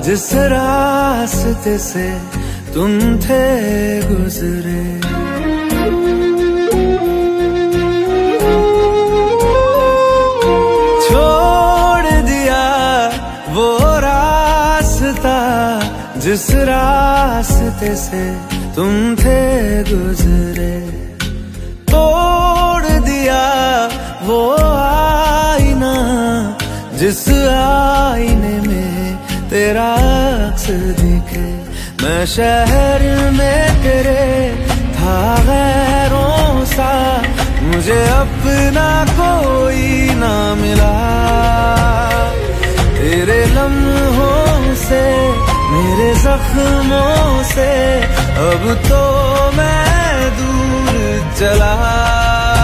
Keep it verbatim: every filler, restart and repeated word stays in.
जिस रास्ते से तुम थे गुजरे। छोड़ दिया वो रास्ता जिस रास्ते से तुम थे गुजरे। तोड़ दिया वो आईना जिस आईने में तेरा अक्स दिखे। मैं शहर में तेरे था गैरों सा, मुझे अपना कोई ना मिला। तेरे लम्हों से मेरे जख्मों से अब तो मैं दूर चला।